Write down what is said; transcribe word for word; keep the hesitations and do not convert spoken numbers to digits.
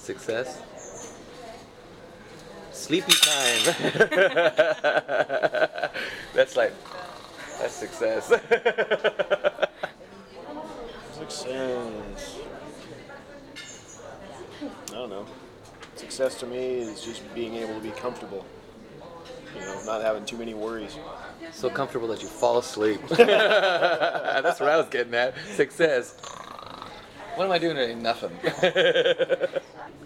Success. Sleepy time. That's like, that's success. Success. I don't know. Success to me is just being able to be comfortable. You know, not having too many worries. So comfortable that you fall asleep. That's what I was getting at. Success. What am I doing today? Nothing.